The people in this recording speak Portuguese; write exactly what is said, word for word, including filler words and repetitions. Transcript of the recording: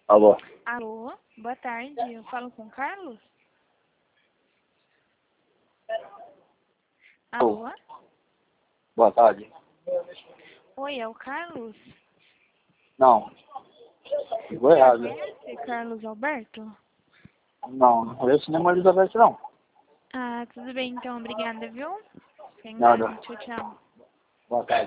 Alô? Alô, boa tarde. Eu falo com o Carlos? Alô? Boa tarde. Oi, é o Carlos? Não. Ligou Você errado. conhece Carlos Alberto? Não, não conheço nem mais Elizabeth, não. Ah, tudo bem então, obrigada, viu? Sem Nada. nada, tchau, tchau. Boa tarde.